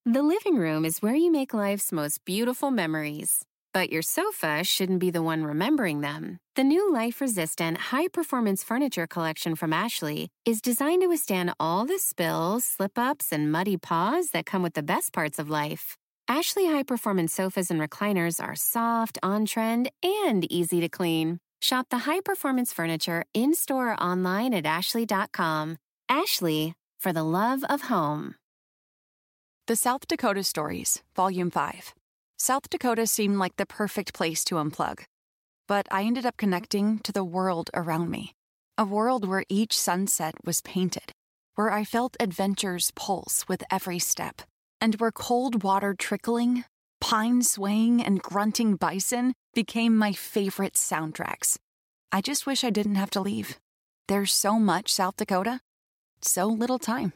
The living room is where you make life's most beautiful memories. But your sofa shouldn't be the one remembering them. The new life-resistant, high-performance furniture collection from Ashley is designed to withstand all the spills, slip-ups, and muddy paws that come with the best parts of life. Ashley high-performance sofas and recliners are soft, on-trend, and easy to clean. Shop the high-performance furniture in-store or online at ashley.com. Ashley, for the love of home. The South Dakota Stories, Volume 5. South Dakota seemed like the perfect place to unplug. But I ended up connecting to the world around me. A world where each sunset was painted, where I felt adventure's pulse with every step, and where cold water trickling, pine swaying, and grunting bison became my favorite soundtracks. I just wish I didn't have to leave. There's so much South Dakota, so little time.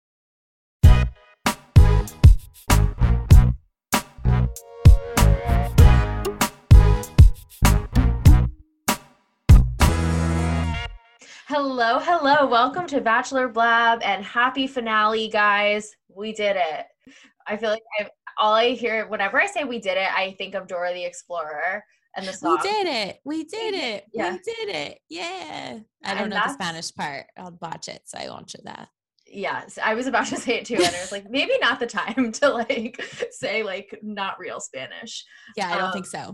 Hello, hello. Welcome to Bachelor Blab and happy finale, guys. We did it. I feel like all I hear whenever I say we did it, I think of Dora the Explorer and the song. We did it. We did it. Yeah. We did it. Yeah. I don't know the Spanish part. I'll botch it, so I won't do that. Yeah, I was about to say it too, and I was like, maybe not the time to say not real Spanish. Yeah, I don't think so.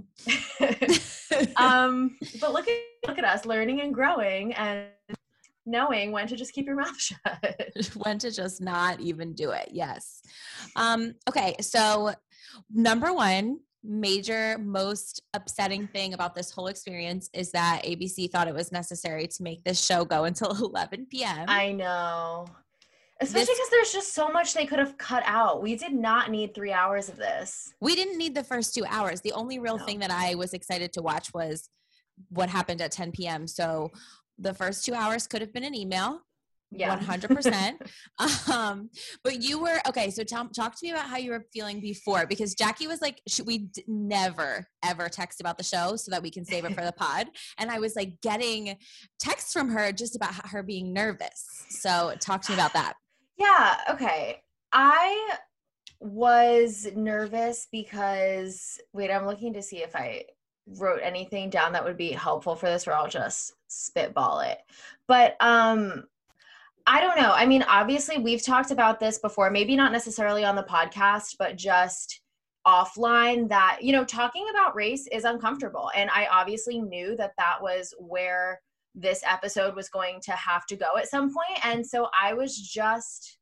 But look at us learning and growing and knowing when to just keep your mouth shut. When to just not even do it. Yes. Okay. So number one, major, most upsetting thing about this whole experience is that ABC thought it was necessary to make this show go until 11 p.m. I know. Especially because there's just so much they could have cut out. We did not need 3 hours of this. We didn't need the first 2 hours. The only real thing that I was excited to watch was what happened at 10 p.m. So the first 2 hours could have been an email. Yeah. 100%. But you were, okay, so talk to me about how you were feeling before, because Jackie was like, we never, ever text about the show so that we can save it for the pod. And I was like getting texts from her just about her being nervous. So talk to me about that. Yeah, okay. I was nervous because, wait, I'm looking to see if I wrote anything down that would be helpful for this, or I'll just spitball it. But I don't know. I mean, obviously we've talked about this before, maybe not necessarily on the podcast, but just offline, that, talking about race is uncomfortable. And I obviously knew that was where this episode was going to have to go at some point. And so I was just,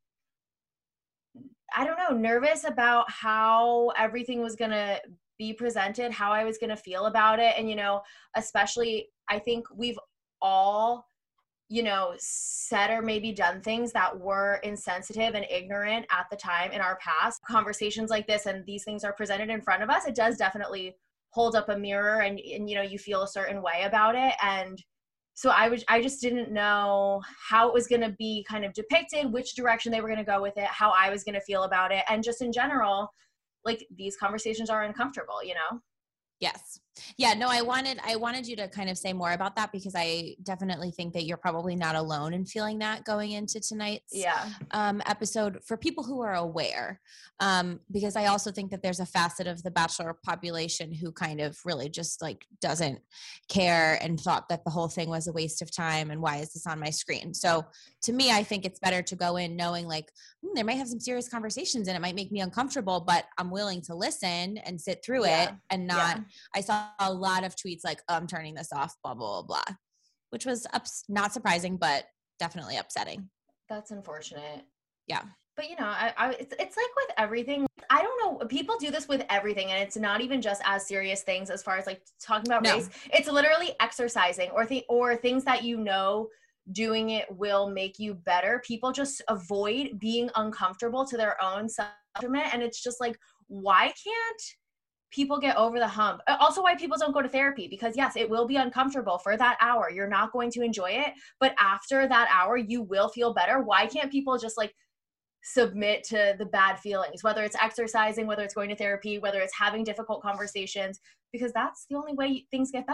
I don't know, nervous about how everything was going to be presented, how I was going to feel about it. And, especially I think we've all, said or maybe done things that were insensitive and ignorant at the time in our past. Conversations like this and these things are presented in front of us, it does definitely hold up a mirror and you feel a certain way about it. And so I just didn't know how it was going to be kind of depicted, which direction they were going to go with it, how I was going to feel about it. And just in general, these conversations are uncomfortable, Yes. Yeah, no, I wanted you to kind of say more about that, because I definitely think that you're probably not alone in feeling that going into tonight's episode, for people who are aware. Because I also think that there's a facet of the Bachelor population who kind of really just doesn't care and thought that the whole thing was a waste of time and why is this on my screen? So to me, I think it's better to go in knowing there might have some serious conversations and it might make me uncomfortable, but I'm willing to listen and sit through it and not, I saw a lot of tweets I'm turning this off, blah, blah, blah, blah, which was not surprising, but definitely upsetting. That's unfortunate. Yeah. But it's like with everything, I don't know, people do this with everything, and it's not even just as serious things as far as talking about race. It's literally exercising or things that doing it will make you better. People just avoid being uncomfortable to their own self-detriment, and it's just why can't people get over the hump? Also, why people don't go to therapy, because yes, it will be uncomfortable for that hour. You're not going to enjoy it, but after that hour, you will feel better. Why can't people just submit to the bad feelings, whether it's exercising, whether it's going to therapy, whether it's having difficult conversations, because that's the only way things get better.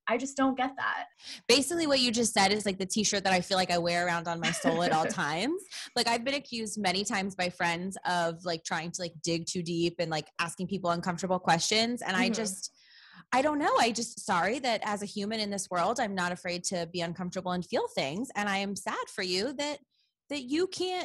I just don't get that. Basically what you just said is like the t-shirt that I feel like I wear around on my soul at all times. Like I've been accused many times by friends of like trying to like dig too deep and like asking people uncomfortable questions. And I don't know. Sorry that as a human in this world, I'm not afraid to be uncomfortable and feel things. And I am sad for you that you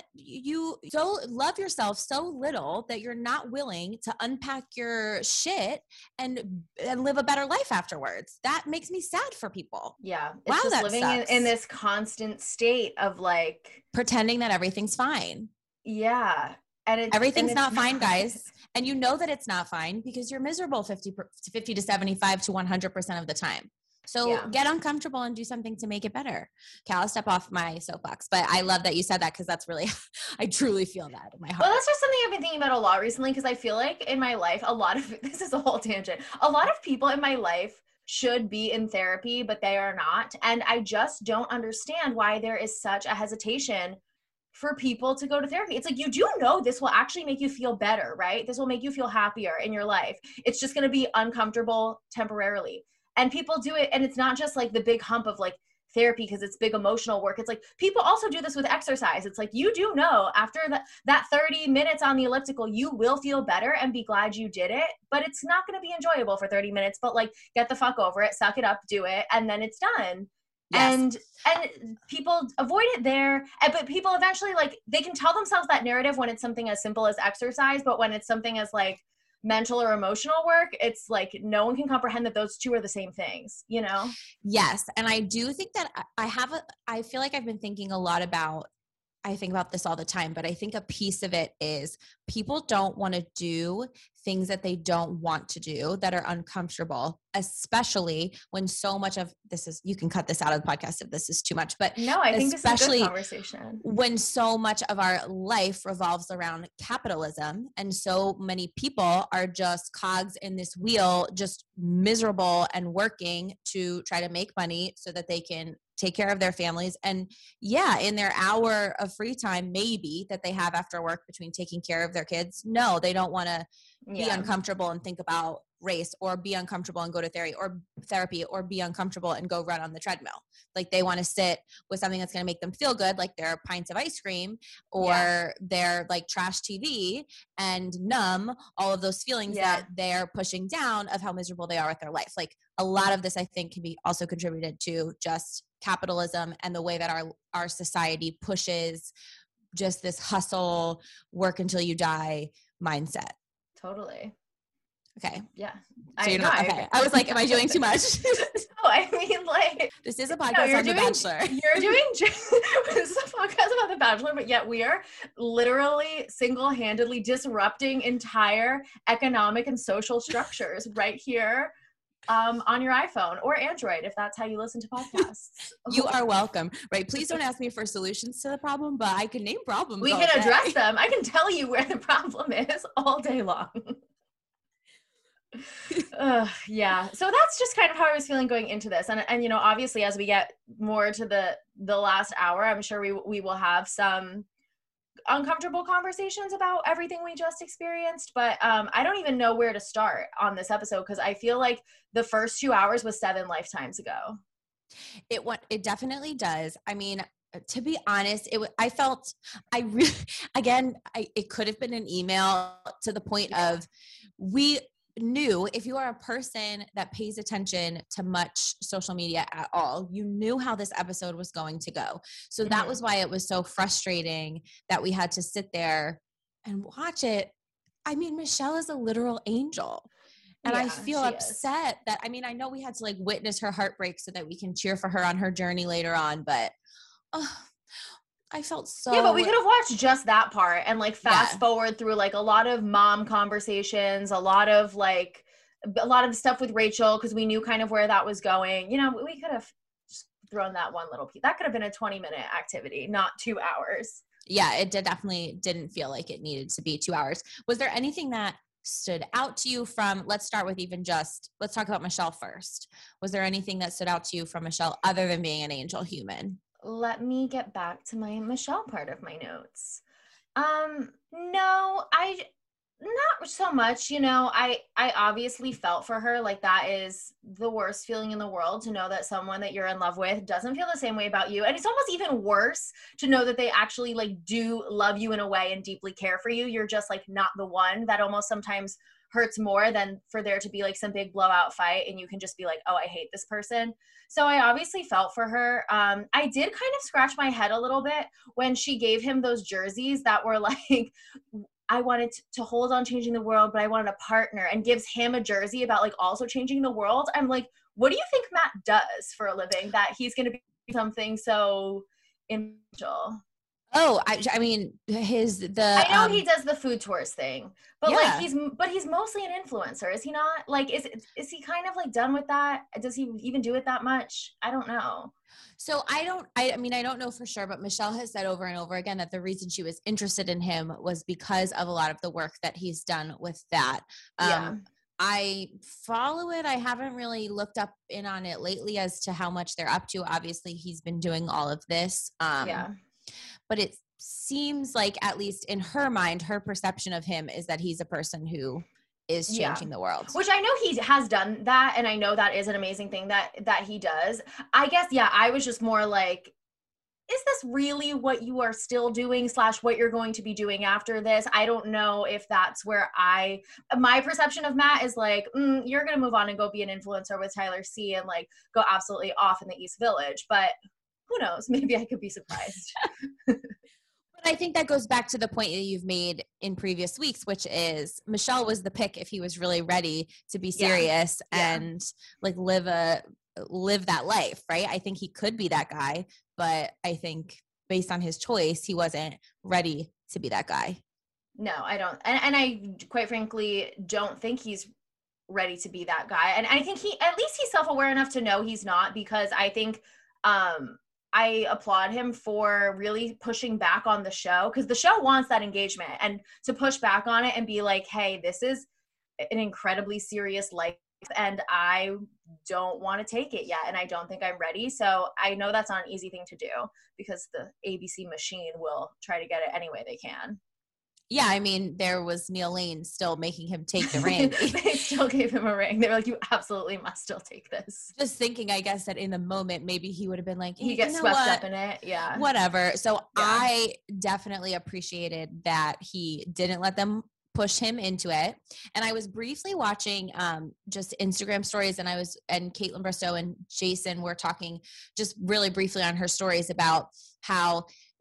so love yourself so little that you're not willing to unpack your shit and live a better life afterwards. That makes me sad for people. Yeah. It's just living in this constant state of like pretending that everything's fine. Yeah. And everything's not fine, guys. And you know that it's not fine because you're miserable 50 to 75 to 100% of the time. So get uncomfortable and do something to make it better. Cal, I'll step off my soapbox, but I love that you said that because that's really, I truly feel that in my heart. Well, that's just something I've been thinking about a lot recently because I feel like in my life, this is a whole tangent. A lot of people in my life should be in therapy, but they are not. And I just don't understand why there is such a hesitation for people to go to therapy. It's like, you do know this will actually make you feel better, right? This will make you feel happier in your life. It's just going to be uncomfortable temporarily. And people do it, and it's not just like the big hump of like therapy because it's big emotional work. It's like people also do this with exercise. It's like, you do know after that 30 minutes on the elliptical, you will feel better and be glad you did it, but it's not going to be enjoyable for 30 minutes, but like get the fuck over it, suck it up, do it, and then it's done. Yes. And people avoid it there, but people eventually like they can tell themselves that narrative when it's something as simple as exercise, but when it's something as like mental or emotional work, it's like no one can comprehend that those two are the same things, you know? Yes. And I do think that I feel like I've been thinking a lot about, I think about this all the time, but I think a piece of it is people don't want to do things that they don't want to do that are uncomfortable, especially when so much of this is, you can cut this out of the podcast if this is too much, but no, I think this is a good conversation. When so much of our life revolves around capitalism and so many people are just cogs in this wheel, just miserable and working to try to make money so that they can take care of their families. And in their hour of free time, maybe that they have after work between taking care of their kids, no, they don't want to be uncomfortable and think about race or be uncomfortable and go to therapy or be uncomfortable and go run on the treadmill. Like they want to sit with something that's going to make them feel good, like their pints of ice cream or their like trash TV, and numb all of those feelings that they're pushing down of how miserable they are with their life. Like a lot of this, I think, can be also contributed to just capitalism and the way that our society pushes just this hustle, work until you die mindset. Totally. Okay. Yeah. So you're not okay. I was like, am I doing too much? No, I mean, like, this is a podcast on The Bachelor. You're doing this is a podcast about The Bachelor, but yet we are literally single-handedly disrupting entire economic and social structures right here on your iPhone or Android, if that's how you listen to podcasts. You are welcome. Right. Please don't ask me for solutions to the problem, but I can name problems. We can address them. I can tell you where the problem is all day long. Yeah. So that's just kind of how I was feeling going into this. And you know, obviously as we get more to the last hour, I'm sure we will have some uncomfortable conversations about everything we just experienced, but I don't even know where to start on this episode because I feel like the first 2 hours was 7 lifetimes ago. It definitely does. I mean, to be honest, it could have been an email to the point of we knew if you are a person that pays attention to much social media at all, you knew how this episode was going to go. So that was why it was so frustrating that we had to sit there and watch it. I mean, Michelle is a literal angel. And I feel upset that, I mean, I know we had to like witness her heartbreak so that we can cheer for her on her journey later on, but I felt so. Yeah, but we could have watched just that part and like fast forward through like a lot of mom conversations, a lot of stuff with Rachel because we knew kind of where that was going. You know, we could have just thrown that one little piece. That could have been a 20-minute activity, not 2 hours. Yeah, it definitely didn't feel like it needed to be 2 hours. Was there anything that stood out to you from, let's start with let's talk about Michelle first. Was there anything that stood out to you from Michelle other than being an angel human? Let me get back to my Michelle part of my notes. No, so much, you know, I obviously felt for her. Like, that is the worst feeling in the world, to know that someone that you're in love with doesn't feel the same way about you. And it's almost even worse to know that they actually like do love you in a way and deeply care for you. You're just like not the one. That almost sometimes hurts more than for there to be like some big blowout fight and you can just be like, oh, I hate this person. So I obviously felt for her. I did kind of scratch my head a little bit when she gave him those jerseys that were like, I wanted to hold on changing the world, but I wanted a partner, and gives him a jersey about like also changing the world. I'm like, what do you think Matt does for a living that he's going to be something so influential? Oh, I mean, I know he does the food tours thing, but like he's mostly an influencer, is he not? Like, is he kind of like done with that? Does he even do it that much? I don't know. So I don't know for sure, but Michelle has said over and over again that the reason she was interested in him was because of a lot of the work that he's done with that. I follow it. I haven't really looked up in on it lately as to how much they're up to. Obviously, he's been doing all of this. But it seems like, at least in her mind, her perception of him is that he's a person who is changing the world. Which I know he has done that, and I know that is an amazing thing that he does. I guess, I was just more like, is this really what you are still doing / what you're going to be doing after this? I don't know if that's where my perception of Matt is like, you're going to move on and go be an influencer with Tyler C and like go absolutely off in the East Village. But who knows? Maybe I could be surprised. But I think that goes back to the point that you've made in previous weeks, which is Michelle was the pick if he was really ready to be serious and like live that life, right? I think he could be that guy, but I think based on his choice, he wasn't ready to be that guy. No, I don't. And I quite frankly don't think he's ready to be that guy. And I think at least he's self-aware enough to know he's not, because I think I applaud him for really pushing back on the show, because the show wants that engagement, and to push back on it and be like, hey, this is an incredibly serious life and I don't want to take it yet. And I don't think I'm ready. So I know that's not an easy thing to do, because the ABC machine will try to get it any way they can. Yeah, I mean, there was Neil Lane still making him take the ring. They still gave him a ring. They were like, you absolutely must still take this. Just thinking, I guess, that in the moment, maybe he would have been like, hey, he gets swept up in it. Yeah. Whatever. So I definitely appreciated that he didn't let them push him into it. And I was briefly watching just Instagram stories, and Caitlin Bristow and Jason were talking just really briefly on her stories about how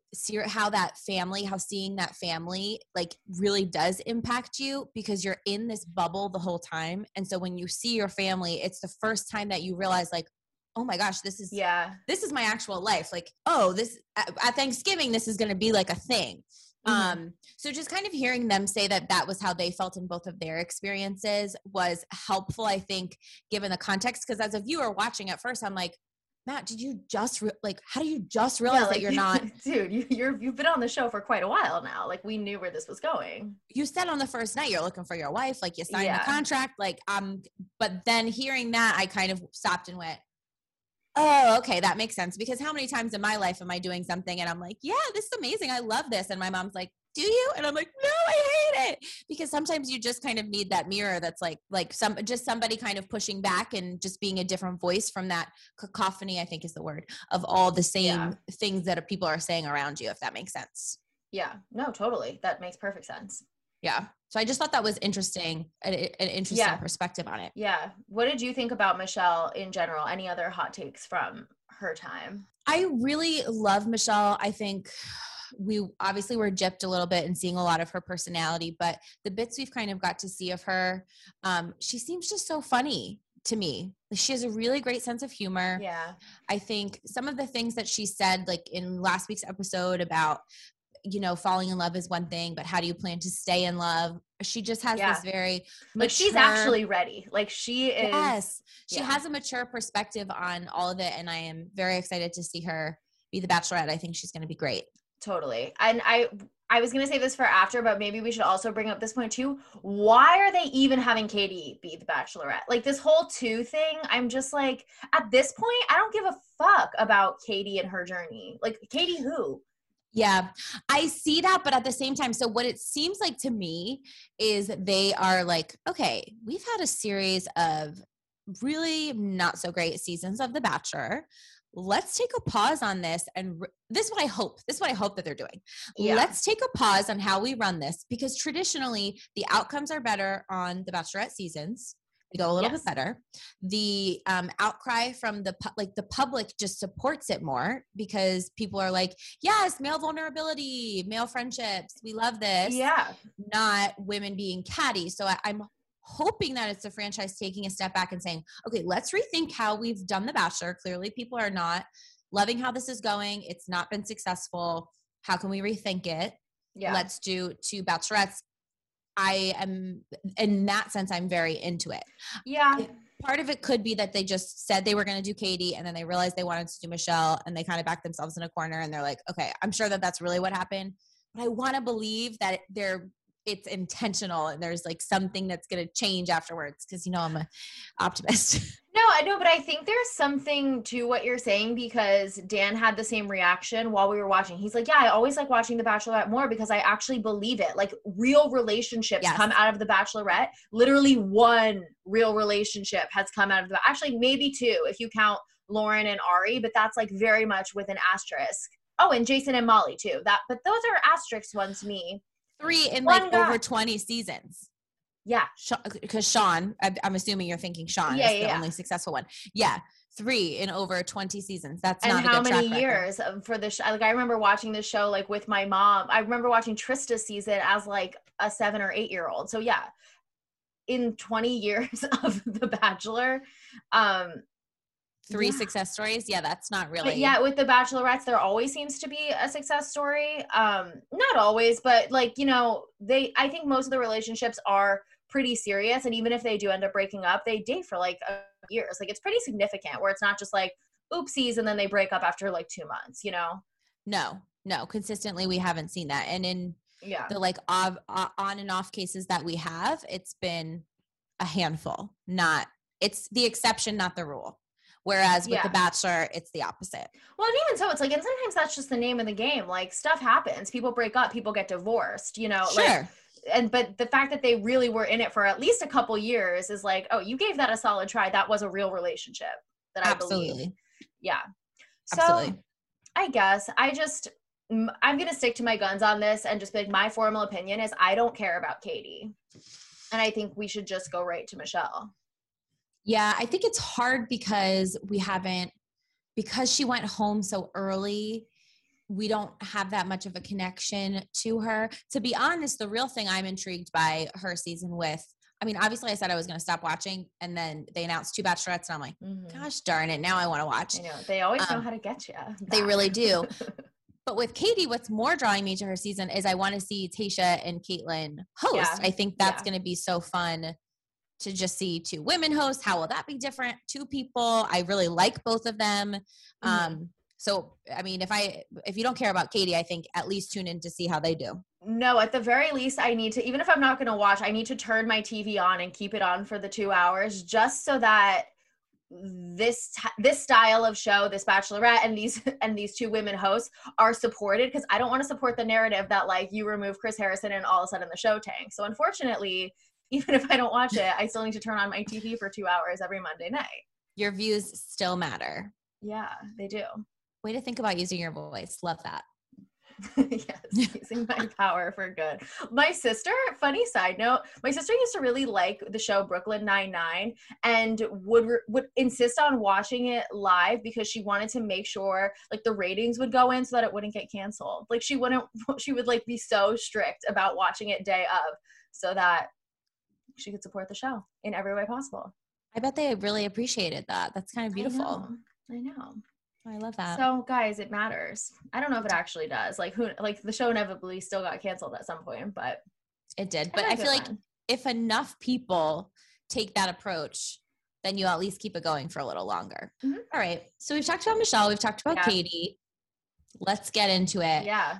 seeing that family like really does impact you, because you're in this bubble the whole time. And so when you see your family, it's the first time that you realize like, oh my gosh, this is my actual life. Like, oh, this at Thanksgiving, this is going to be like a thing. Mm-hmm. So just kind of hearing them say that was how they felt in both of their experiences was helpful, I think, given the context. Because as a viewer watching at first, I'm like, Matt, did you just how do you just realize that you're not? Dude, you've been on the show for quite a while now. Like, we knew where this was going. You said on the first night you're looking for your wife, like you signed the contract, like but then hearing that, I kind of stopped and went, oh, okay, that makes sense. Because how many times in my life am I doing something and I'm like, yeah, this is amazing, I love this, and my mom's like, do you? And I'm like, no, I hate it. Because sometimes you just kind of need that mirror that's like somebody kind of pushing back and just being a different voice from that cacophony, I think is the word, of all the same things that people are saying around you, if that makes sense. Yeah, no, totally. That makes perfect sense. Yeah. So I just thought that was interesting, an interesting perspective on it. Yeah. What did you think about Michelle in general? Any other hot takes from her time? I really love Michelle. I think we obviously were gypped a little bit and seeing a lot of her personality, but the bits we've kind of got to see of her, she seems just so funny to me. She has a really great sense of humor. Yeah. I think some of the things that she said, like in last week's episode about, falling in love is one thing, but how do you plan to stay in love? She just has this very mature, like she's actually ready. Like she is. Yes. She has a mature perspective on all of it. And I am very excited to see her be the Bachelorette. I think she's going to be great. Totally. And I was going to save this for after, but maybe we should also bring up this point too. Why are they even having Katie be the Bachelorette? Like this whole 2 thing, I'm just like, at this point, I don't give a fuck about Katie and her journey. Like, Katie who? Yeah, I see that. But at the same time, so what it seems like to me is they are like, okay, we've had a series of really not so great seasons of The Bachelor. Let's take a pause on this. And this is what I hope. This is what I hope that they're doing. Yeah. Let's take a pause on how we run this, because traditionally the outcomes are better on the Bachelorette seasons. They go a little bit better. The outcry from the public just supports it more, because people are like, yes, male vulnerability, male friendships. We love this. Yeah. Not women being catty. So I'm hoping that it's the franchise taking a step back and saying, okay, let's rethink how we've done The Bachelor. Clearly people are not loving how this is going. It's not been successful. How can we rethink it? Yeah. Let's do 2 Bachelorettes. I am, in that sense, I'm very into it. Yeah. Part of it could be that they just said they were going to do Katie, and then they realized they wanted to do Michelle, and they kind of backed themselves in a corner, and they're like, okay, I'm sure that that's really what happened. But I want to believe that it's intentional, and there's like something that's going to change afterwards, because, I'm an optimist. No, I know, but I think there's something to what you're saying, because Dan had the same reaction while we were watching. He's like, yeah, I always like watching The Bachelorette more because I actually believe it. Like, real relationships come out of The Bachelorette. Literally one real relationship has come out of actually maybe 2 if you count Lauren and Ari, but that's like very much with an asterisk. Oh, and Jason and Molly too. But those are asterisk ones to me. 3 in like over 20 seasons. Yeah. Because Sean, I'm assuming you're thinking Sean is the only successful one. Yeah. 3 in over 20 seasons. That's not a good track record. And how many years for the show? Like, I remember watching this show like with my mom. I remember watching Trista's season as like a 7 or 8 year old. So yeah, in 20 years of The Bachelor, 3 success stories. Yeah, that's not really. But yeah, with the Bachelorettes, there always seems to be a success story. Not always, but like, I think most of the relationships are pretty serious. And even if they do end up breaking up, they date for like years. Like, it's pretty significant, where it's not just like oopsies and then they break up after like 2 months, No, consistently we haven't seen that. And in the like on and off cases that we have, it's been a handful. It's the exception, not the rule. Whereas with The Bachelor, it's the opposite. Well, and even so, it's like, and sometimes that's just the name of the game. Like, stuff happens. People break up. People get divorced, Sure. Like, but the fact that they really were in it for at least a couple years is like, oh, you gave that a solid try. That was a real relationship that I believe. Yeah. So absolutely. I guess I'm going to stick to my guns on this and just be like, my formal opinion is I don't care about Katie. And I think we should just go right to Michelle. Yeah, I think it's hard because because she went home so early, we don't have that much of a connection to her. To be honest, the real thing I'm intrigued by her season with, I mean, obviously I said I was going to stop watching, and then they announced 2 Bachelorettes, and I'm like, gosh darn it, now I want to watch. I know. They always know how to get you. They really do. But with Katie, what's more drawing me to her season is I want to see Tayshia and Kaitlyn host. Yeah. I think that's going to be so fun to just see 2 women hosts. How will that be different? 2 people. I really like both of them. So, I mean, if you don't care about Katie, I think at least tune in to see how they do. No, at the very least, I need to, even if I'm not going to watch, I need to turn my TV on and keep it on for the 2 hours, just so that this style of show, this Bachelorette and these 2 women hosts are supported, because I don't want to support the narrative that like you remove Chris Harrison and all of a sudden the show tanks. So unfortunately, even if I don't watch it, I still need to turn on my TV for 2 hours every Monday night. Your views still matter. Yeah, they do. Way to think about using your voice. Love that. Yes, using my power for good. My sister, funny side note, my sister used to really like the show Brooklyn Nine-Nine and would insist on watching it live because she wanted to make sure like the ratings would go in so that it wouldn't get canceled. Like she would like be so strict about watching it day of so that she could support the show in every way possible. I bet they really appreciated that. That's kind of beautiful. I know. I love that. So guys, it matters. I don't know if it actually does. Like the show inevitably still got canceled at some point, but it did. But I feel like if enough people take that approach, then you at least keep it going for a little longer. Mm-hmm. All right. So we've talked about Michelle. We've talked about Katie. Let's get into it. Yeah.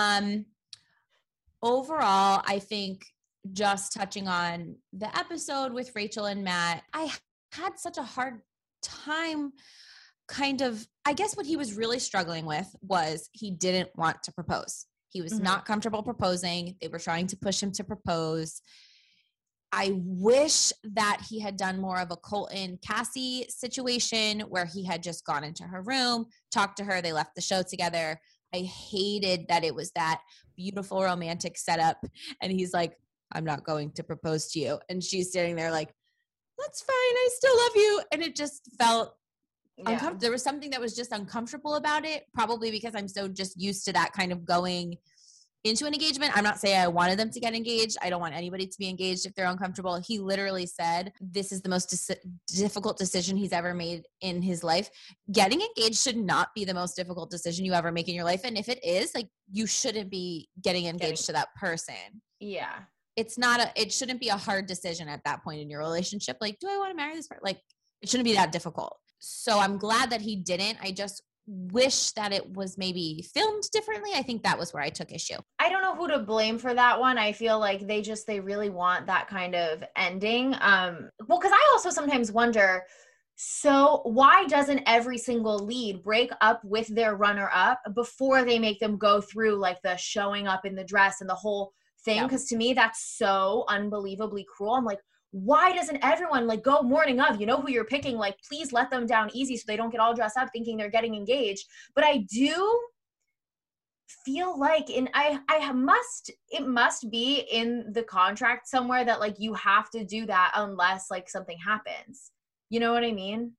Overall, I think just touching on the episode with Rachel and Matt, I had such a hard time kind of, I guess what he was really struggling with was he didn't want to propose. He was not comfortable proposing. They were trying to push him to propose. I wish that he had done more of a Colton Cassie situation where he had just gone into her room, talked to her. They left the show together. I hated that it was that beautiful romantic setup. And he's like, I'm not going to propose to you. And she's standing there like, that's fine. I still love you. And it just felt uncomfortable. There was something that was just uncomfortable about it, probably because I'm so just used to that kind of going into an engagement. I'm not saying I wanted them to get engaged. I don't want anybody to be engaged if they're uncomfortable. He literally said this is the most difficult decision he's ever made in his life. Getting engaged should not be the most difficult decision you ever make in your life. And if it is, like, you shouldn't be getting engaged to that person. Yeah. It shouldn't be a hard decision at that point in your relationship. Like, do I want to marry this person? Like, it shouldn't be that difficult. So I'm glad that he didn't. I just wish that it was maybe filmed differently. I think that was where I took issue. I don't know who to blame for that one. I feel like they really want that kind of ending. Well, because I also sometimes wonder, so why doesn't every single lead break up with their runner-up before they make them go through like the showing up in the dress and the whole thing? Because to me, that's so unbelievably cruel. I'm like, why doesn't everyone like go morning of, you know who you're picking, like, please let them down easy so they don't get all dressed up thinking they're getting engaged. But I do feel like it must be in the contract somewhere that like you have to do that unless like something happens. You know what I mean?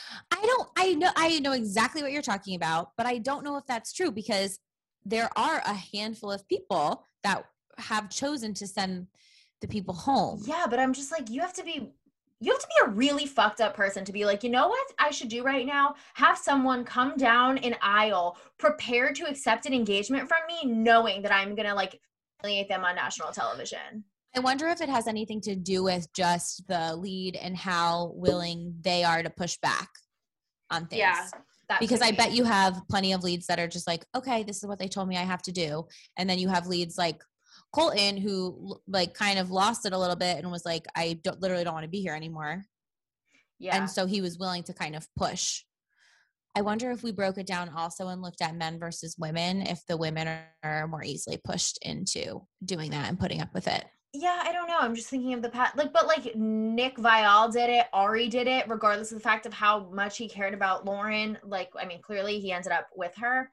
I know exactly what you're talking about, but I don't know if that's true because there are a handful of people that have chosen to send the people home. Yeah, but I'm just like, you have to be a really fucked up person to be like, you know what I should do right now? Have someone come down an aisle prepared to accept an engagement from me, knowing that I'm going to like humiliate them on national television. I wonder if it has anything to do with just the lead and how willing they are to push back on things. Yeah. Because I bet you have plenty of leads that are just like, okay, this is what they told me I have to do. And then you have leads like Colton, who like kind of lost it a little bit and was like, literally don't want to be here anymore. Yeah. And so he was willing to kind of push. I wonder if we broke it down also and looked at men versus women, if the women are more easily pushed into doing that and putting up with it. Yeah, I don't know. I'm just thinking of the past, but Nick Viall did it, Ari did it, regardless of the fact of how much he cared about Lauren. Like, I mean, clearly he ended up with her.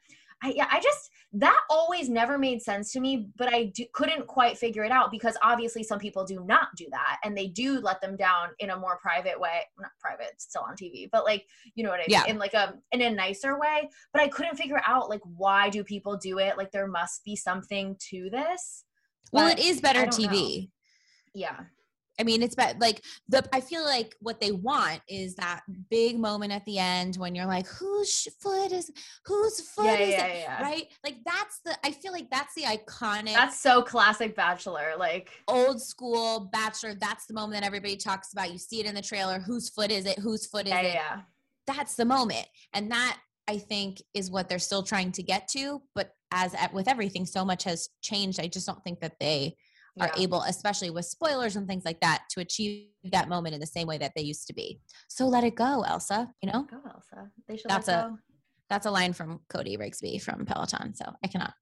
That always never made sense to me, but I couldn't quite figure it out because obviously some people do not do that and they do let them down in a more private way. Not private, it's still on TV, but like, you know what I mean? Yeah. In a nicer way, but I couldn't figure out like, why do people do it? Like there must be something to this. Well, it is better TV. Know. Yeah. I mean, it's like I feel like what they want is that big moment at the end when you're like, whose foot is it? Right? Like I feel like that's the iconic. That's so classic Bachelor, like old school Bachelor. That's the moment that everybody talks about. You see it in the trailer. Whose foot is it? Whose foot is it? Yeah. That's the moment. And that I think is what they're still trying to get to. But with everything, so much has changed. I just don't think that they are able, especially with spoilers and things like that, to achieve that moment in the same way that they used to be. So let it go, Elsa, you know? Go, Elsa. They should let go. That's a line from Cody Rigsby from Peloton, so I cannot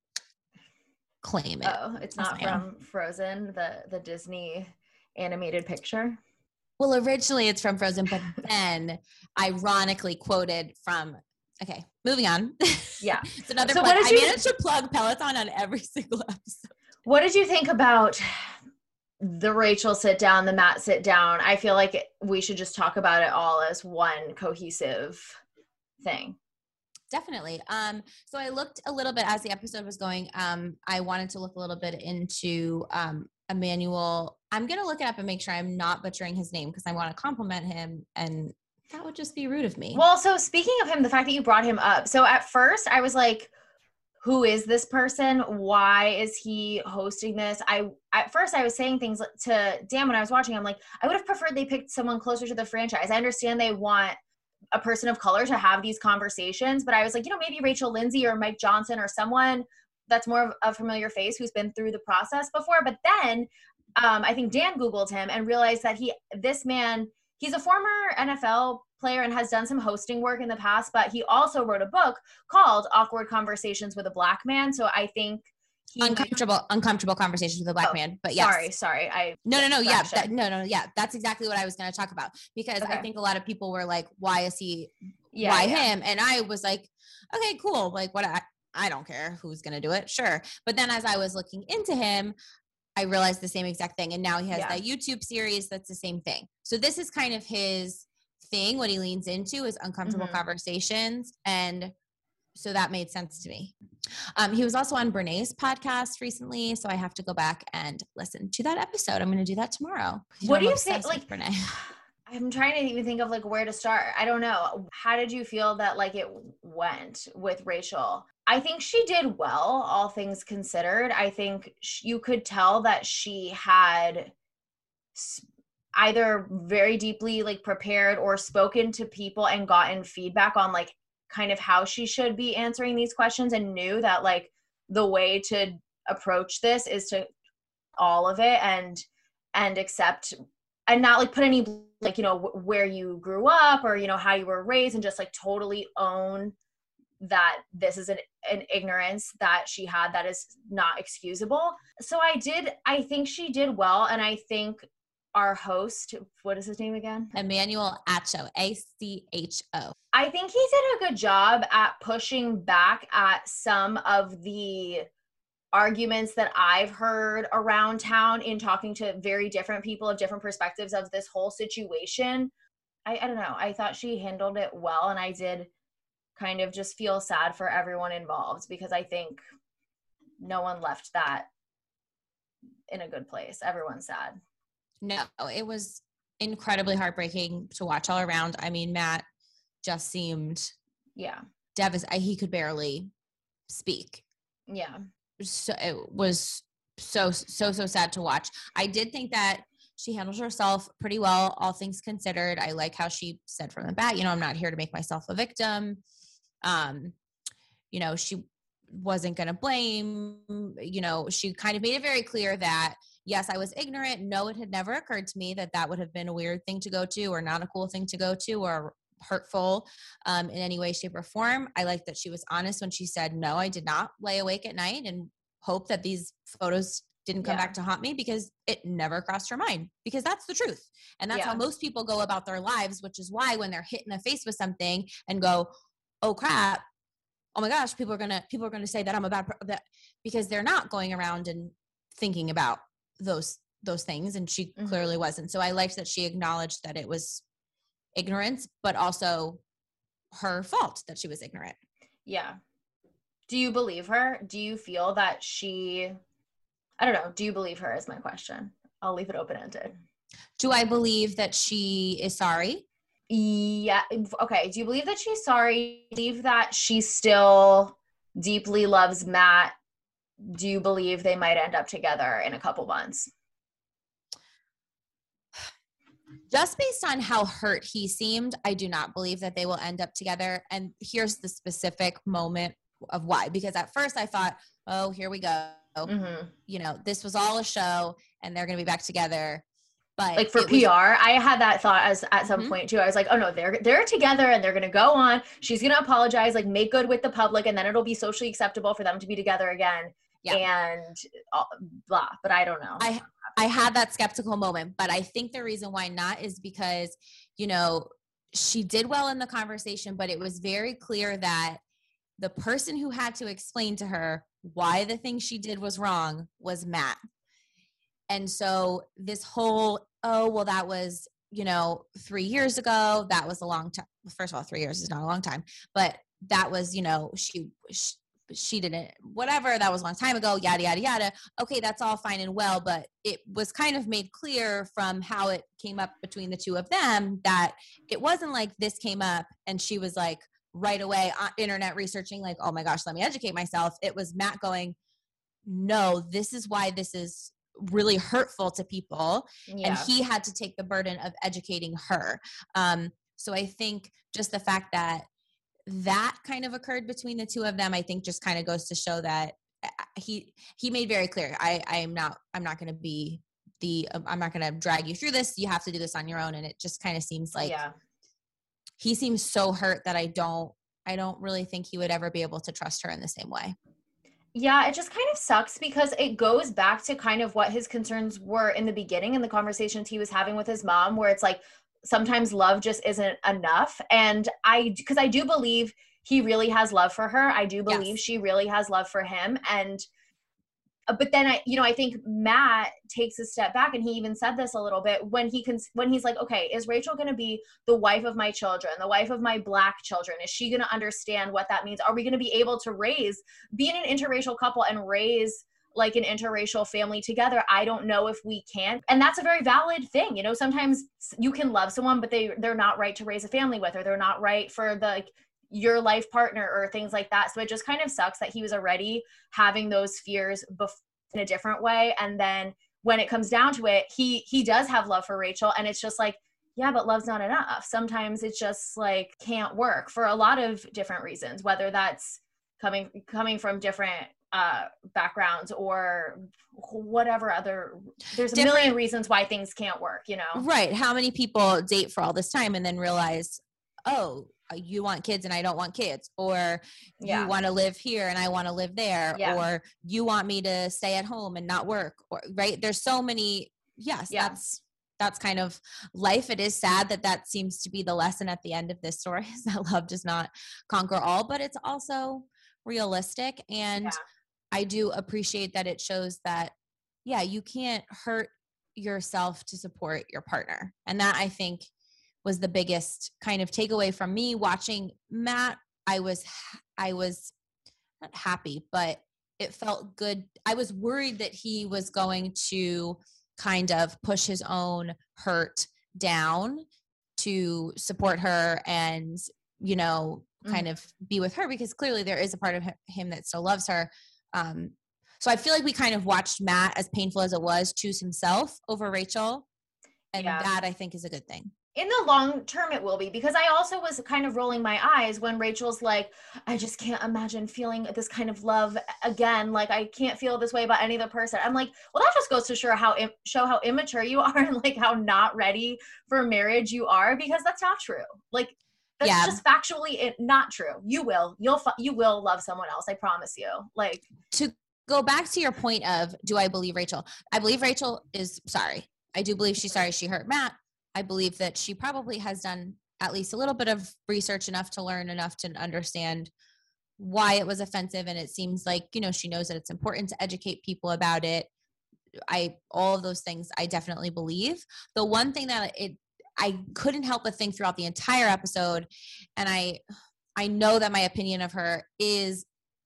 claim it. Oh, it's not from Frozen, the Disney animated picture? Well, originally it's from Frozen, but then ironically quoted from okay, moving on. Yeah. It's another plug. I managed to plug Peloton on every single episode. What did you think about the Rachel sit down, the Matt sit down? I feel like we should just talk about it all as one cohesive thing. Definitely. So I looked a little bit as the episode was going. I wanted to look a little bit into Emmanuel. I'm going to look it up and make sure I'm not butchering his name because I want to compliment him, and that would just be rude of me. Well, so speaking of him, the fact that you brought him up. So at first I was like, who is this person? Why is he hosting this? At first I was saying things to Dan when I was watching. I'm like, I would have preferred they picked someone closer to the franchise. I understand they want a person of color to have these conversations, but I was like, maybe Rachel Lindsay or Mike Johnson or someone that's more of a familiar face who's been through the process before. But then I think Dan Googled him and realized that this man, he's a former NFL player and has done some hosting work in the past, but he also wrote a book called Awkward Conversations with a Black Man. So I think uncomfortable conversations with a Black man. But yes. Sorry. No. Yeah. Yeah. That's exactly what I was going to talk about, because I think a lot of people were like, why is he, why him? And I was like, okay, cool. Like what? I don't care who's going to do it. Sure. But then as I was looking into him, I realized the same exact thing. And now he has that YouTube series that's the same thing. So this is kind of his thing. What he leans into is uncomfortable conversations. And so that made sense to me. He was also on Brené's podcast recently, so I have to go back and listen to that episode. I'm going to do that tomorrow. What do you think? Like, Brené. I'm trying to even think of like where to start. I don't know. How did you feel that like it went with Rachel? I think she did well, all things considered. I think you could tell that she had either very deeply like prepared or spoken to people and gotten feedback on like kind of how she should be answering these questions, and knew that like the way to approach this is to all of it and accept and not like put any like, you know, where you grew up or, you know, how you were raised, and just like totally own that this is an ignorance that she had that is not excusable. So I think she did well. And I think our host, what is his name again? Emmanuel Acho, Acho. I think he did a good job at pushing back at some of the arguments that I've heard around town in talking to very different people of different perspectives of this whole situation. I don't know. I thought she handled it well, and I did kind of just feel sad for everyone involved, because I think no one left that in a good place. Everyone's sad. No, it was incredibly heartbreaking to watch all around. I mean, Matt just seemed devastated. He could barely speak. Yeah. So it was so sad to watch. I did think that she handled herself pretty well, all things considered. I like how she said from the bat, you know, I'm not here to make myself a victim. You know, she wasn't going to blame, you know, she kind of made it very clear that, yes, I was ignorant. No, it had never occurred to me that that would have been a weird thing to go to, or not a cool thing to go to, or hurtful in any way, shape, or form. I like that she was honest when she said, no, I did not lay awake at night and hope that these photos didn't come back to haunt me, because it never crossed her mind, because that's the truth. And that's how most people go about their lives, which is why when they're hit in the face with something and go, oh crap, oh my gosh, people are going to say that I'm a bad that, because they're not going around and thinking about those things. And she clearly wasn't. So I liked that she acknowledged that it was ignorance, but also her fault that she was ignorant. Yeah. Do you believe her? Do you feel that I don't know. Do you believe her is my question. I'll leave it open-ended. Do I believe that she is sorry? Yeah. Okay. Do you believe that she's sorry? Do you believe that she still deeply loves Matt? Do you believe they might end up together in a couple months? Just based on how hurt he seemed, I do not believe that they will end up together. And here's the specific moment of why. Because at first I thought, oh, here we go. You know, this was all a show and they're going to be back together. But like for PR, I had that thought at some point too. I was like, oh no, they're together and they're going to go on. She's going to apologize, like make good with the public, and then it'll be socially acceptable for them to be together again. And blah. But I don't know. I had that skeptical moment, but I think the reason why not is because, you know, she did well in the conversation, but it was very clear that the person who had to explain to her why the thing she did was wrong was Matt. And so this whole, oh, well, that was, you know, 3 years ago. That was a long time. First of all, 3 years is not a long time, but that was, you know, she didn't, whatever, that was a long time ago, yada, yada, yada. Okay, that's all fine and well, but it was kind of made clear from how it came up between the two of them that it wasn't like this came up and she was like right away on internet researching, like, oh my gosh, let me educate myself. It was Matt going, no, this is why this is really hurtful to people. And he had to take the burden of educating her. So I think just the fact that kind of occurred between the two of them, I think just kind of goes to show that he made very clear, I'm not going to drag you through this. You have to do this on your own. And it just kind of seems like he seems so hurt that I don't really think he would ever be able to trust her in the same way. Yeah, it just kind of sucks because it goes back to kind of what his concerns were in the beginning and the conversations he was having with his mom, where it's like sometimes love just isn't enough. And because I do believe he really has love for her. I do believe she really has love for him. And but then I think Matt takes a step back, and he even said this a little bit when he's like, okay, is Rachel going to be the wife of my children, the wife of my Black children? Is she going to understand what that means? Are we going to be able to be in an interracial couple and raise like an interracial family together? I don't know if we can. And that's a very valid thing. You know, sometimes you can love someone, but they're not right to raise a family with, or they're not right for your life partner or things like that. So it just kind of sucks that he was already having those fears in a different way. And then when it comes down to it, he does have love for Rachel. And it's just like, yeah, but love's not enough. Sometimes it's just like can't work for a lot of different reasons, whether that's coming from different backgrounds or whatever there's a million reasons why things can't work, you know? Right. How many people date for all this time and then realize, oh, you want kids and I don't want kids, or you want to live here and I want to live there, or you want me to stay at home and not work, or right. There's so many. Yes. That's kind of life. It is sad that seems to be the lesson at the end of this story, is that love does not conquer all, but it's also realistic. And I do appreciate that it shows that, you can't hurt yourself to support your partner. And that, I think, was the biggest kind of takeaway from me watching Matt. I was not happy, but it felt good. I was worried that he was going to kind of push his own hurt down to support her and, kind of be with her, because clearly there is a part of him that still loves her. So I feel like we kind of watched Matt, as painful as it was, choose himself over Rachel. And that, I think, is a good thing. In the long term, it will be, because I also was kind of rolling my eyes when Rachel's like, I just can't imagine feeling this kind of love again. Like, I can't feel this way about any other person. I'm like, well, that just goes to show how immature you are, and like how not ready for marriage you are, because that's not true. Like, that's just factually not true. You will love someone else. I promise you. Like, to go back to your point of, do I believe Rachel? I believe Rachel is sorry. I do believe she's sorry she hurt Matt. I believe that she probably has done at least a little bit of research, enough to learn enough to understand why it was offensive. And it seems like, she knows that it's important to educate people about it. All of those things I definitely believe. The one thing that I couldn't help but think throughout the entire episode, and I know that my opinion of her is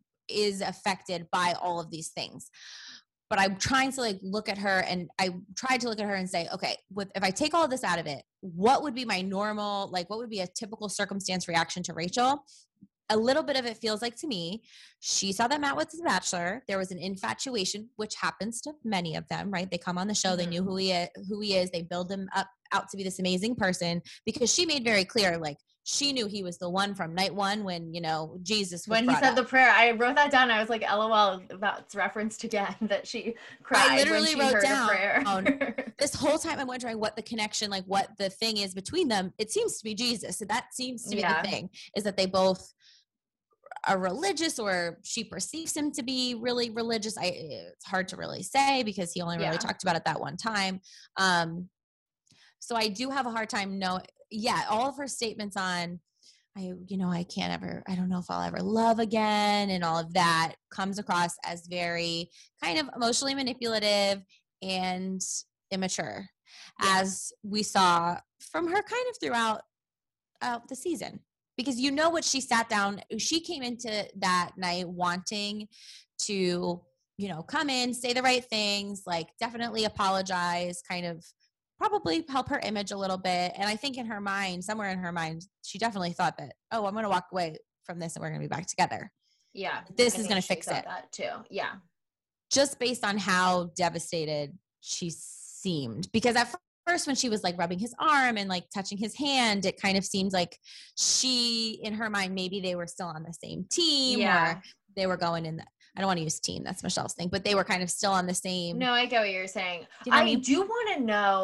affected by all of these things. But I'm trying to look at her, and I tried to look at her and say, okay, if I take all of this out of it, what would be my normal, what would be a typical circumstance reaction to Rachel? A little bit of it feels like, to me, she saw that Matt was the Bachelor. There was an infatuation, which happens to many of them, right? They come on the show, they knew who he is, they build him up out to be this amazing person, because she made very clear, she knew he was the one from night one when, Jesus was when he said the prayer. I wrote that down. I was like, LOL, that's referenced again, that she cried. I literally when she wrote down prayer. This whole time I'm wondering what the connection, what the thing is between them. It seems to be Jesus. So that seems to be the thing, is that they both are religious, or she perceives him to be really religious. It's hard to really say, because he only really talked about it that one time. So I do have a hard time knowing. All of her statements on, I don't know if I'll ever love again, and all of that comes across as very kind of emotionally manipulative and immature, as we saw from her kind of throughout the season. Because what she sat down, she came into that night wanting to, come in, say the right things, definitely apologize, kind of probably help her image a little bit. And I think in her mind, somewhere in her mind, she definitely thought that, oh, I'm going to walk away from this and we're going to be back together. Yeah. This is going to fix it. That too. Yeah. Just based on how devastated she seemed. Because at first, when she was rubbing his arm and touching his hand, it kind of seemed like she, in her mind, maybe they were still on the same team, or they were going in I don't want to use team, that's Michelle's thing, but they were kind of still on the same. No, I get what you're saying. You know what I mean? do want to know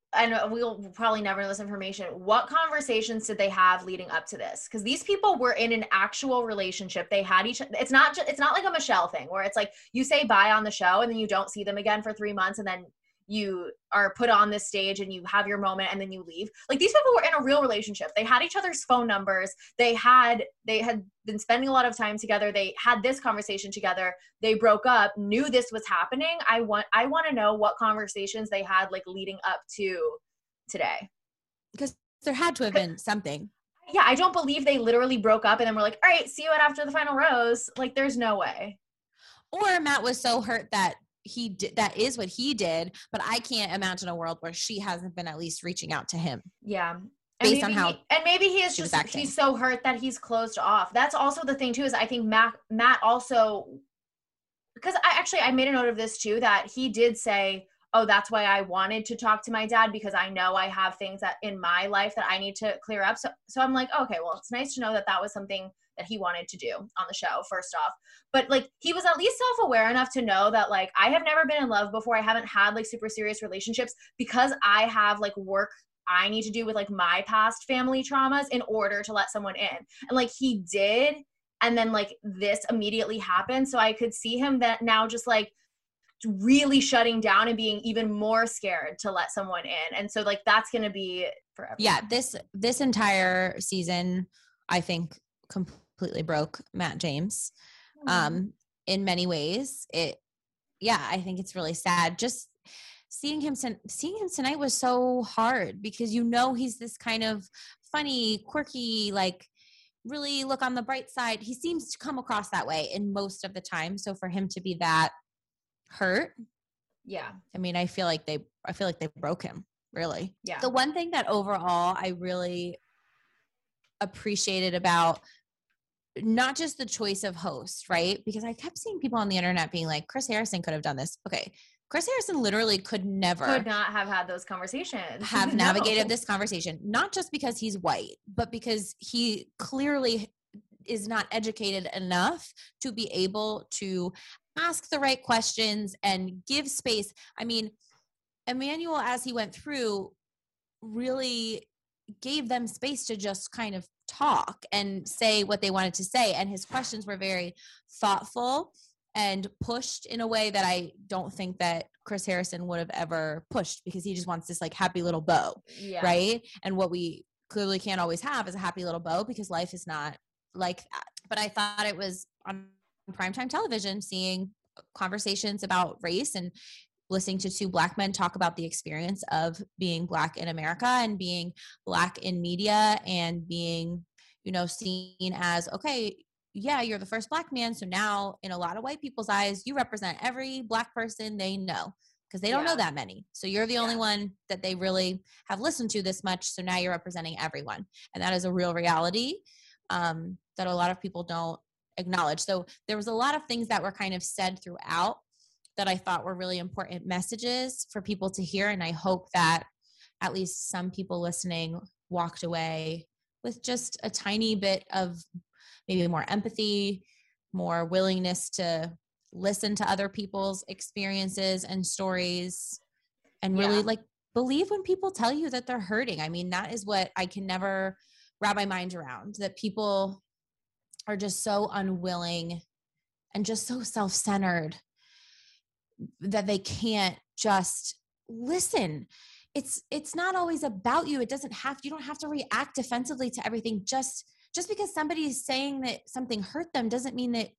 and we'll probably never know this information, what conversations did they have leading up to this? Because these people were in an actual relationship. They had it's not like a Michelle thing where it's like you say bye on the show and then you don't see them again for 3 months and then you are put on this stage and you have your moment and then you leave. Like, these people were in a real relationship. They had each other's phone numbers. They had been spending a lot of time together. They had this conversation together. They broke up, knew this was happening. I want to know what conversations they had like leading up to today. Because there had to have been something. Yeah, I don't believe they literally broke up and then were like, all right, see you after the final rose. Like, there's no way. Or Matt was so hurt that he did, that is what he did, but I can't imagine a world where she hasn't been at least reaching out to him. Yeah. Based on how maybe he is just, he's so hurt that he's closed off. That's also the thing too, is I think Matt also, because I made a note of this too, that he did say, oh, that's why I wanted to talk to my dad, because I know I have things that in my life that I need to clear up. So I'm like, okay, well, it's nice to know that that was something that he wanted to do on the show, first off. But like, he was at least self-aware enough to know that like, I have never been in love before. I haven't had like super serious relationships because I have like work I need to do with like my past family traumas in order to let someone in. And like, he did. And then like this immediately happened. So I could see him that now just like really shutting down and being even more scared to let someone in. And so like, that's going to be forever. Yeah. This entire season, I think completely broke Matt James. In many ways, I think it's really sad. Just seeing him tonight was so hard because, you know, he's this kind of funny, quirky, like really look on the bright side. He seems to come across that way in most of the time. So for him to be that hurt. Yeah. I mean, I feel like they broke him, really. Yeah. The one thing that overall I really appreciated about not just the choice of host, right? Because I kept seeing people on the internet being like, Chris Harrison could have done this. Okay. Chris Harrison literally could not have had those conversations, have navigated this conversation, not just because he's white, but because he clearly is not educated enough to be able to ask the right questions and give space. I mean, Emmanuel, as he went through, really gave them space to just kind of talk and say what they wanted to say. And his questions were very thoughtful and pushed in a way that I don't think that Chris Harrison would have ever pushed, because he just wants this like happy little bow. Yeah. Right. And what we clearly can't always have is a happy little bow, because life is not like that. But I thought it was on primetime television, seeing conversations about race and listening to two Black men talk about the experience of being Black in America and being Black in media and being, you know, seen as, okay, yeah, you're the first Black man. So now in a lot of white people's eyes, you represent every Black person they know, because they don't know that many. So you're the only one that they really have listened to this much. So now you're representing everyone. And that is a real reality that a lot of people don't acknowledge. So there was a lot of things that were kind of said throughout that I thought were really important messages for people to hear. And I hope that at least some people listening walked away with just a tiny bit of maybe more empathy, more willingness to listen to other people's experiences and stories, and really like believe when people tell you that they're hurting. I mean, that is what I can never wrap my mind around, that people are just so unwilling and just so self-centered that they can't just listen. It's not always about you. You don't have to react defensively to everything. Just because somebody is saying that something hurt them doesn't mean that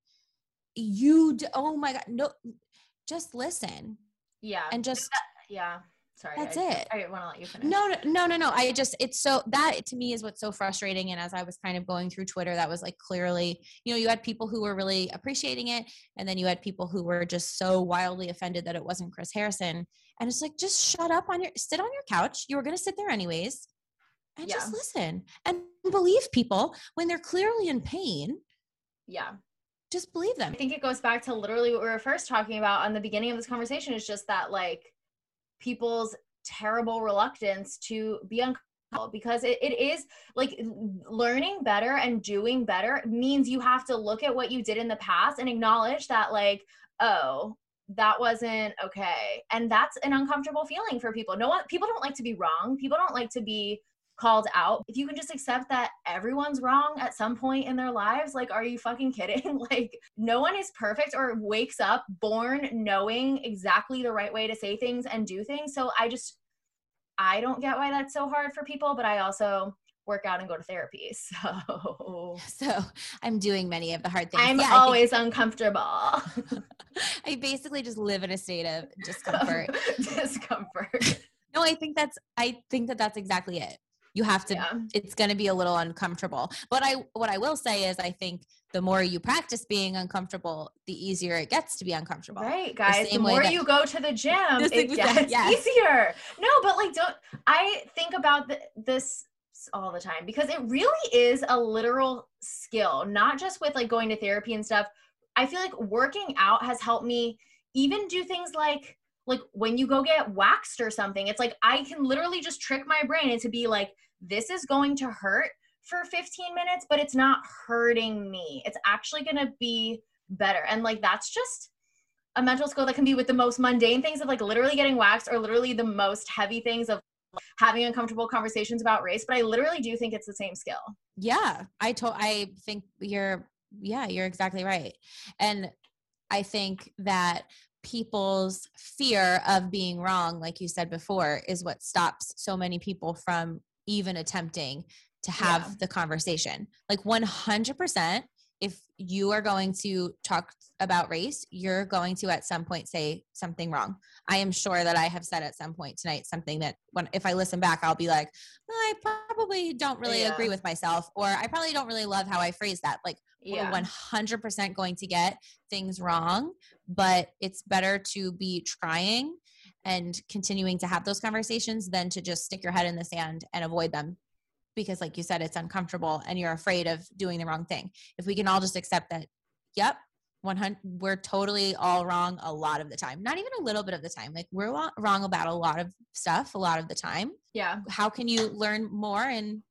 oh my God, no, just listen. Yeah. And just, sorry. That's it. I want to let you finish. No. It's so, that to me is what's so frustrating. And as I was kind of going through Twitter, that was like clearly, you know, you had people who were really appreciating it. And then you had people who were just so wildly offended that it wasn't Chris Harrison. And it's like, just sit on your couch. You were going to sit there anyways. And just listen and believe people when they're clearly in pain. Yeah. Just believe them. I think it goes back to literally what we were first talking about on the beginning of this conversation. Is just that like people's terrible reluctance to be uncomfortable, because it is like learning better and doing better means you have to look at what you did in the past and acknowledge that like, oh, that wasn't okay. And that's an uncomfortable feeling for people. People don't like to be wrong. People don't like to be called out. If you can just accept that everyone's wrong at some point in their lives, like, are you fucking kidding? Like, no one is perfect or wakes up born knowing exactly the right way to say things and do things. So I don't get why that's so hard for people, but I also work out and go to therapy. So I'm doing many of the hard things. I'm always uncomfortable. I basically just live in a state of discomfort. No, I think that's exactly it. You have to, it's going to be a little uncomfortable. But what I will say is I think the more you practice being uncomfortable, the easier it gets to be uncomfortable. Right, guys. The more you go to the gym, it gets easier. No, but like, I think about this all the time because it really is a literal skill, not just with like going to therapy and stuff. I feel like working out has helped me even do things like when you go get waxed or something, it's like, I can literally just trick my brain into be like, this is going to hurt for 15 minutes, but it's not hurting me. It's actually going to be better. And like, that's just a mental skill that can be with the most mundane things of like literally getting waxed or literally the most heavy things of having uncomfortable conversations about race. But I literally do think it's the same skill. Yeah. I think you're exactly right. And I think that people's fear of being wrong, like you said before, is what stops so many people from even attempting to have the conversation. Like 100%, if you are going to talk about race, you're going to at some point say something wrong. I am sure that I have said at some point tonight something that if I listen back, I'll be like, I probably don't really agree with myself, or I probably don't really love how I phrased that. Like we're 100% going to get things wrong, but it's better to be trying and continuing to have those conversations than to just stick your head in the sand and avoid them. Because like you said, it's uncomfortable and you're afraid of doing the wrong thing. If we can all just accept that, yep, 100, we're totally all wrong a lot of the time. Not even a little bit of the time. Like we're wrong about a lot of stuff a lot of the time. Yeah. How can you learn more and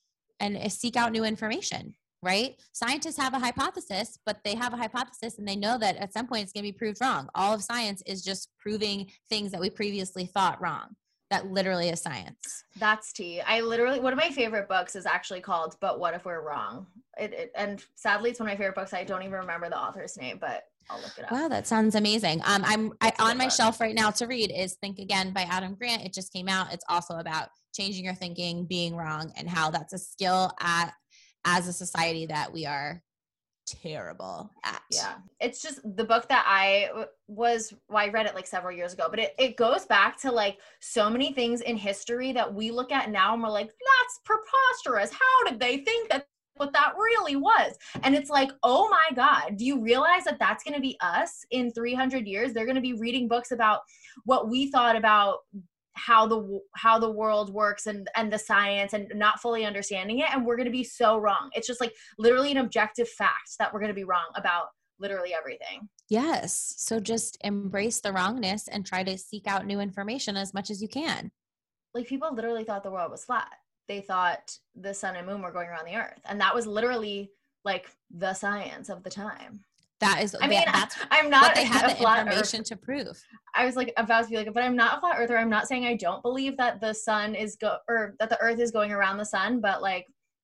seek out new information, right? Scientists have a hypothesis, but they have a hypothesis and they know that at some point it's going to be proved wrong. All of science is just proving things that we previously thought wrong. That literally is science. That's tea. One of my favorite books is actually called But What If We're Wrong? And sadly, it's one of my favorite books. I don't even remember the author's name, but I'll look it up. Wow, that sounds amazing. On my shelf right now to read is Think Again by Adam Grant. It just came out. It's also about changing your thinking, being wrong, and how that's a skill as a society that we are terrible at. Yeah. It's just the book that I read it like several years ago, but it goes back to like so many things in history that we look at now and we're like, that's preposterous. How did they think that what that really was? And it's like, oh my God, do you realize that that's going to be us in 300 years? They're going to be reading books about what we thought about how the world works and the science and not fully understanding it. And we're going to be so wrong. It's just like literally an objective fact that we're going to be wrong about literally everything. Yes. So just embrace the wrongness and try to seek out new information as much as you can. Like people literally thought the world was flat. They thought the sun and moon were going around the earth. And that was literally like the science of the time. That is, I mean, that's I'm not what they had the information earth to prove. I was like about to be like, but I'm not a flat earther. I'm not saying I don't believe that the sun is or that the earth is going around the sun, but like,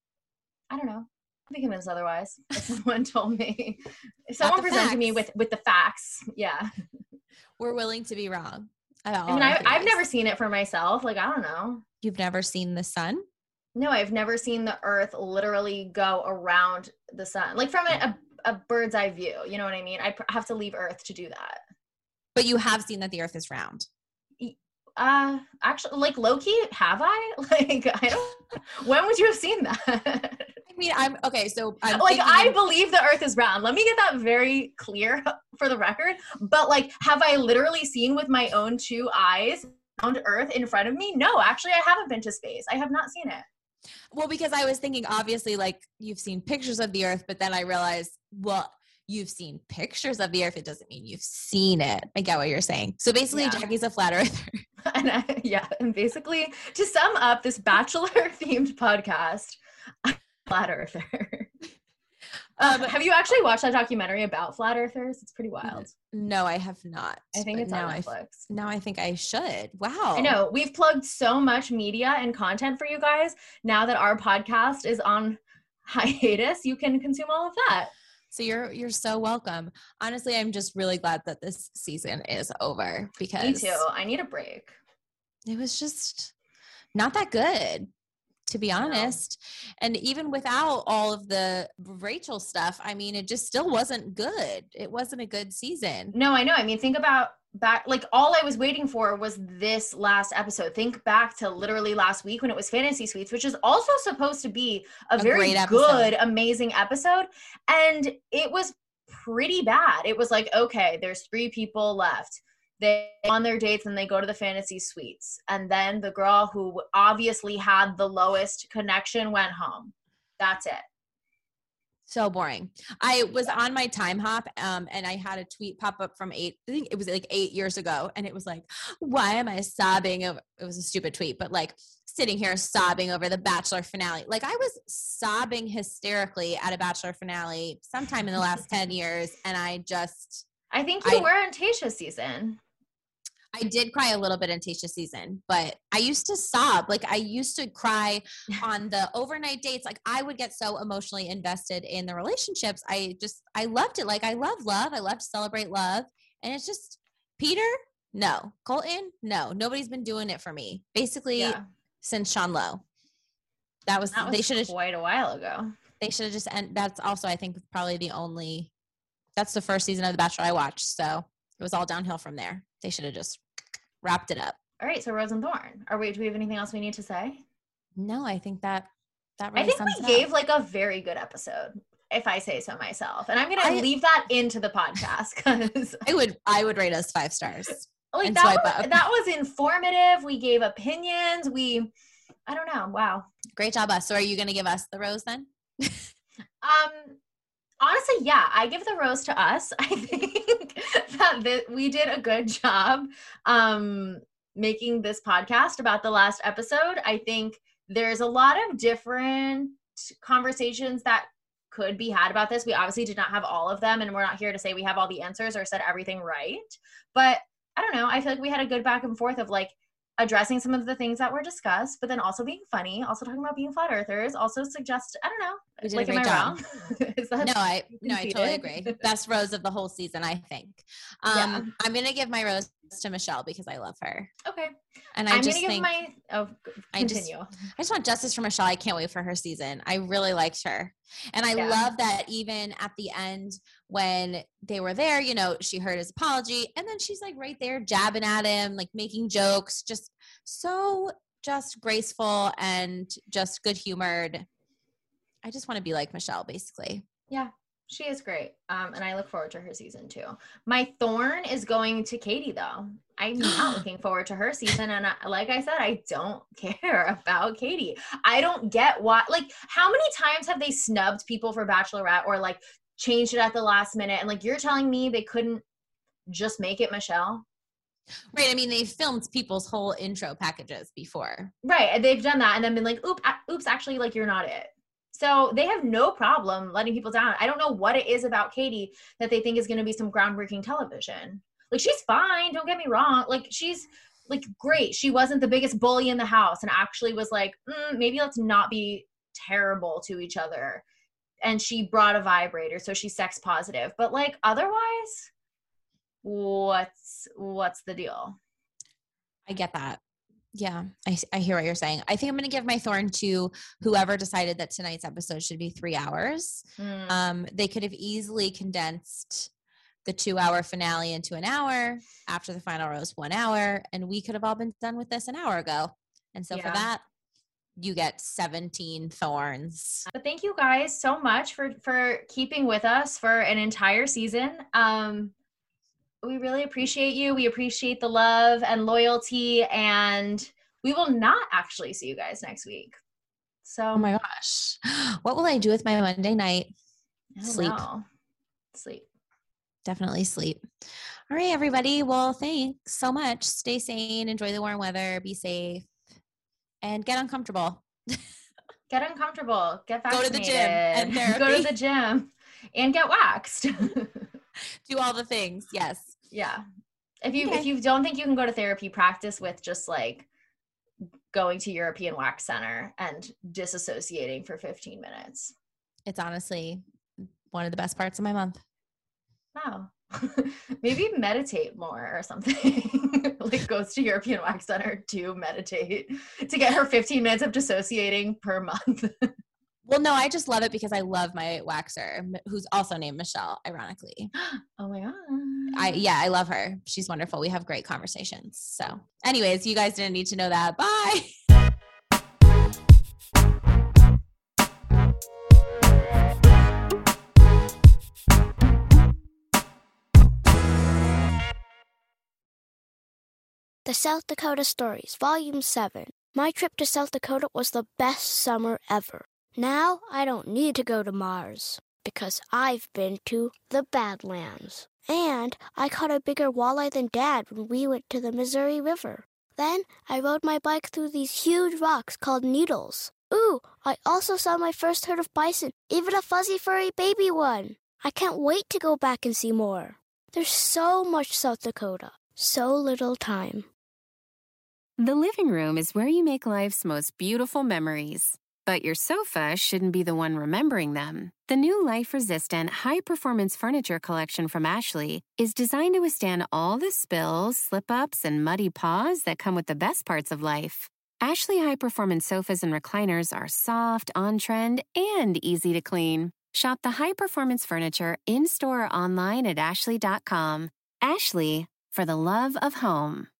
I don't know. I'd be convinced otherwise if someone told me. If someone presented me with the facts, yeah. We're willing to be wrong. I mean, I've never seen it for myself. Like, I don't know. You've never seen the sun? No, I've never seen the earth literally go around the sun. Like from a bird's eye view, you know what I mean? I have to leave Earth to do that. But you have seen that the Earth is round. Actually, like low-key, have I? Like, I don't. When would you have seen that? I mean, I believe the Earth is round. Let me get that very clear for the record. But like, have I literally seen with my own two eyes round Earth in front of me? No, actually, I haven't been to space. I have not seen it. Well, because I was thinking, obviously, like you've seen pictures of the Earth, but then I realized, well, you've seen pictures of the Earth. It doesn't mean you've seen it. I get what you're saying. So basically, Jackie's a flat earther. And basically, to sum up this Bachelor-themed podcast, I'm a flat earther. Have you actually watched that documentary about flat earthers? It's pretty wild. No, I have not. I think it's on Netflix. Now I think I should. Wow. I know. We've plugged so much media and content for you guys. Now that our podcast is on hiatus, you can consume all of that. So you're so welcome. Honestly, I'm just really glad that this season is over because me too. I need a break. It was just not that good, to be honest. And even without all of the Rachel stuff, I mean, it just still wasn't good. It wasn't a good season. No, I know. I mean, think about back, like all I was waiting for was this last episode. Think back to literally last week when it was Fantasy Suites, which is also supposed to be a very good, amazing episode. And it was pretty bad. It was like, okay, there's 3 people left. They on their dates and they go to the Fantasy Suites. And then the girl who obviously had the lowest connection went home. That's it. So boring. I was on my Time Hop and I had a tweet pop up from I think it was like 8 years ago. And it was like, why am I sobbing? It was a stupid tweet, but like sitting here sobbing over the Bachelor finale. Like I was sobbing hysterically at a Bachelor finale sometime in the last 10 years. And I think you were in Tayshia's season. I did cry a little bit in Tayshia's season, but I used to sob. Like I used to cry on the overnight dates. Like I would get so emotionally invested in the relationships. I loved it. Like I love love. I love to celebrate love. And it's just Peter, no. Colton, no. Nobody's been doing it for me. Basically since Sean Lowe. That was they should have quite a while ago. They should have just that's also I think probably that's the first season of The Bachelor I watched. So it was all downhill from there. They should have just wrapped it up. All right. So Rose and Thorn. Do we have anything else we need to say? No, I think that really I think we gave like a very good episode, if I say so myself. And I'm going to leave that into the podcast because I would rate us 5 stars. Like that was informative. We gave opinions. I don't know. Wow. Great job, us. So are you going to give us the rose then? Honestly, yeah, I give the rose to us. I think that we did a good job making this podcast about the last episode. I think there's a lot of different conversations that could be had about this. We obviously did not have all of them, and we're not here to say we have all the answers or said everything right. But I don't know. I feel like we had a good back and forth of like addressing some of the things that were discussed, but then also being funny, also talking about being flat earthers, also suggest, I don't know. We did a great job. I totally agree. Best rose of the whole season, I think. I'm going to give my rose to Michelle because I love her. Okay. And I'm going to give continue. I just want justice for Michelle. I can't wait for her season. I really liked her. And I love that even at the end when they were there, you know, she heard his apology and then she's like right there jabbing at him, like making jokes, just so just graceful and just good humored. I just want to be like Michelle, basically. Yeah, she is great. And I look forward to her season too. My thorn is going to Katie though. I'm not looking forward to her season. And like I said, I don't care about Katie. I don't get why, like how many times have they snubbed people for Bachelorette or like changed it at the last minute? And like, you're telling me they couldn't just make it Michelle? Right. I mean, they filmed people's whole intro packages before. Right. And they've done that and then been like, oops, actually, like you're not it. So they have no problem letting people down. I don't know what it is about Katie that they think is going to be some groundbreaking television. Like, she's fine. Don't get me wrong. Like, she's like great. She wasn't the biggest bully in the house and actually was like, maybe let's not be terrible to each other. And she brought a vibrator. So she's sex positive. But like, otherwise, what's the deal? I get that. Yeah, I hear what you're saying. I think I'm going to give my thorn to whoever decided that tonight's episode should be 3 hours. They could have easily condensed the 2-hour finale into an hour, after the final rose 1 hour, and we could have all been done with this an hour ago. And so for that, you get 17 thorns. But thank you guys so much for keeping with us for an entire season. We really appreciate you. We appreciate the love and loyalty, and we will not actually see you guys next week. So, oh my gosh, what will I do with my Monday night? Sleep. Definitely sleep. All right, everybody. Well, thanks so much. Stay sane. Enjoy the warm weather. Be safe. And get uncomfortable. Get uncomfortable. Get vaccinated. Go to the gym and therapy. Go to the gym. and get waxed. Do all the things. Yes. Yeah. If you don't think you can go to therapy, practice with just like going to European Wax Center and disassociating for 15 minutes. It's honestly one of the best parts of my month. Wow. Maybe meditate more or something. Like goes to European Wax Center to meditate to get her 15 minutes of dissociating per month. Well, no, I just love it because I love my waxer, who's also named Michelle, ironically. Oh my God. I love her. She's wonderful. We have great conversations. So anyways, you guys didn't need to know that. Bye. The South Dakota Stories, Volume 7. My trip to South Dakota was the best summer ever. Now I don't need to go to Mars, because I've been to the Badlands. And I caught a bigger walleye than Dad when we went to the Missouri River. Then I rode my bike through these huge rocks called needles. Ooh, I also saw my first herd of bison, even a fuzzy furry baby one. I can't wait to go back and see more. There's so much South Dakota, so little time. The living room is where you make life's most beautiful memories. But your sofa shouldn't be the one remembering them. The new life-resistant, high-performance furniture collection from Ashley is designed to withstand all the spills, slip-ups, and muddy paws that come with the best parts of life. Ashley high-performance sofas and recliners are soft, on-trend, and easy to clean. Shop the high-performance furniture in-store or online at ashley.com. Ashley, for the love of home.